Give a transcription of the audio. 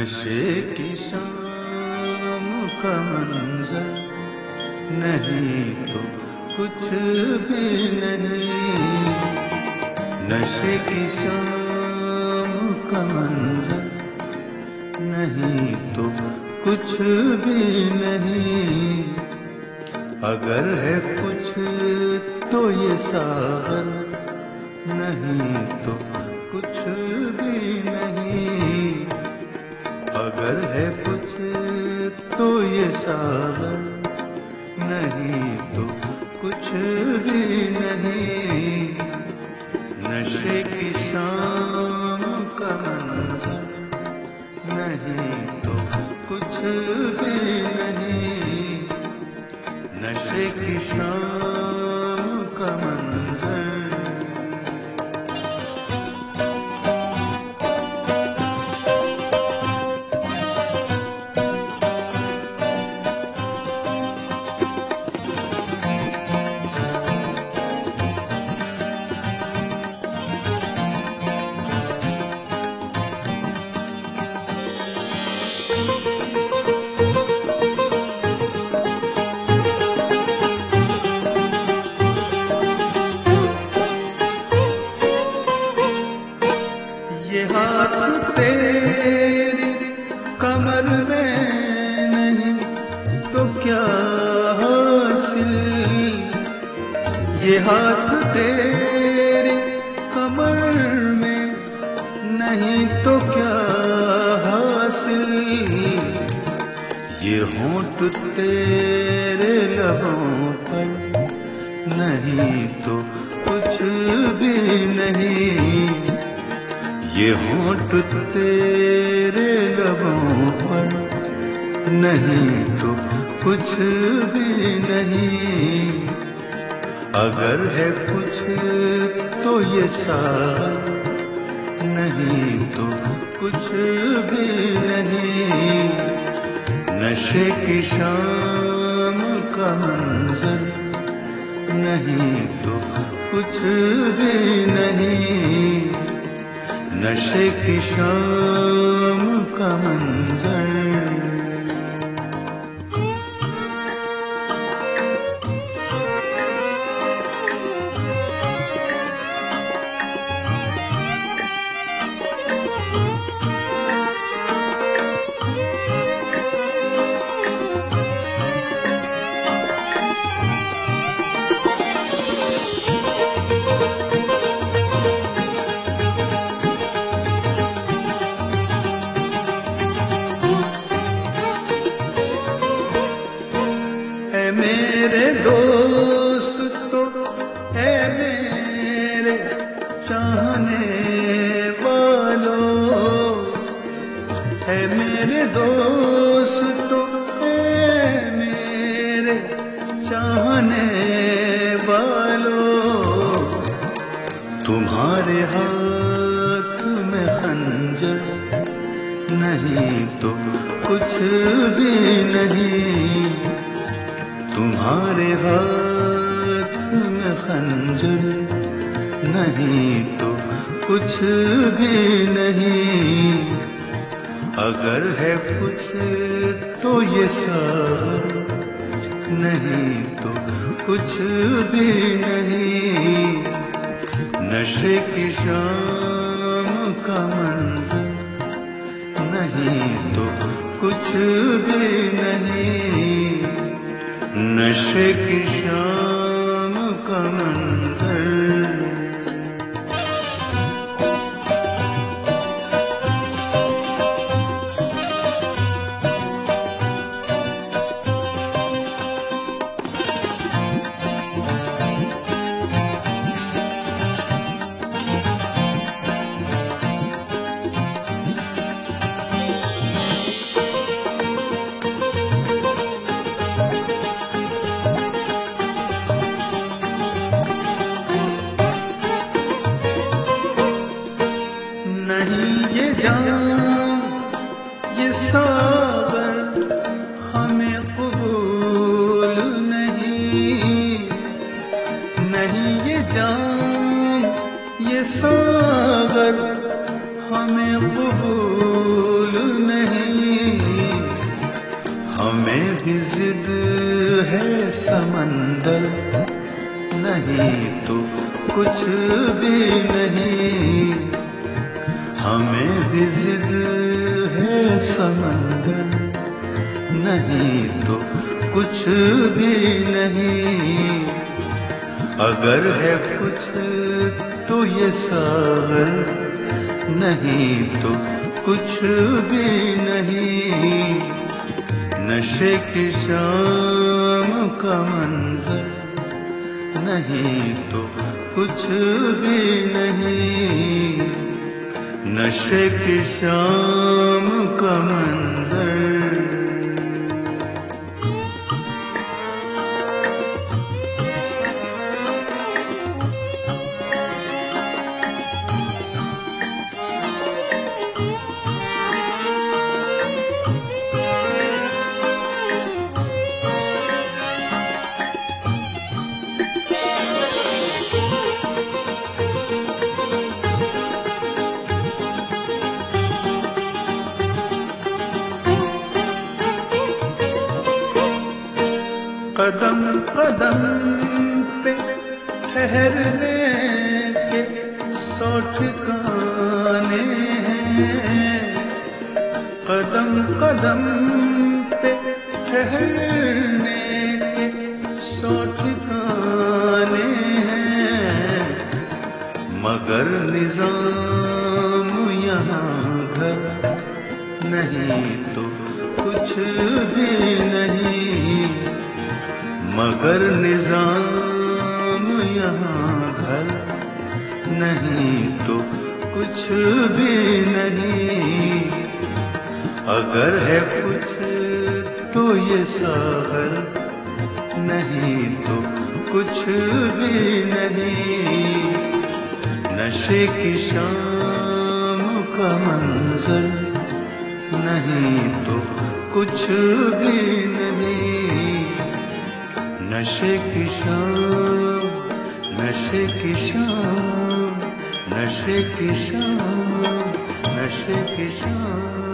नशे की शाम का मंजर नहीं तो कुछ भी नहीं। नशे की शाम का मंजर नहीं तो कुछ भी नहीं। अगर है कुछ तो ये सागर, नहीं तो कुछ भी नहीं। अगर है कुछ तो ये सागर, नहीं तो कुछ भी नहीं। नशे की शाम का मंजर नहीं तो कुछ भी नहीं। नशे की शाम का मंजर। ये हाथ तेरी कमर में नहीं तो क्या हासिल। ये हाथ तेरी कमर में नहीं तो क्या हासिल। ये होंठ तेरे लबों पर नहीं तो कुछ भी नहीं। ये होंठ तेरे लबों पर नहीं तो कुछ भी नहीं। अगर है कुछ तो ये सागर, नहीं तो कुछ भी नहीं। नशे की शाम का मंजर नहीं तो कुछ भी नहीं। नशे की शाम का मंजर। मेरे दोस्तों है मेरे चाहने वालों, है मेरे दोस्तों है मेरे चाहने वालों। तुम्हारे हाथ में खंजर नहीं तो कुछ भी नहीं। तुम्हारे हाथ में खंजर नहीं तो कुछ भी नहीं। अगर है कुछ तो ये सागर, नहीं तो कुछ भी नहीं। नशे की शाम का मंजर नहीं तो कुछ भी नहीं। नशे की शाम का मंजर। नहीं ये जाम ये सागर हमें कबूल नहीं। नहीं ये जाम ये सागर हमें कबूल नहीं। समंदर, नहीं तो कुछ भी नहीं। हमें भी जिद है समंदर, नहीं तो कुछ भी नहीं। अगर है कुछ तो ये सागर, नहीं तो कुछ भी नहीं। नशे की शाम का मंजर, नहीं तो कुछ भी नहीं। नशे की शाम का मंजर। कदम कदम पे ठहरने के 100 ठिकाने हैं। कदम कदम पे ठहरने के 100 ठिकाने हैं। मगर निजाम यहाँ घर, नहीं तो कुछ भी नहीं। मगर निजाम यहाँ घर, नहीं तो कुछ भी नहीं। अगर है कुछ तो ये सागर, नहीं तो कुछ भी नहीं। नशे की शाम का मंजर, नहीं तो कुछ भी नहीं। नशे की शाम, नशे की शाम, नशे की शाम, नशे की शाम।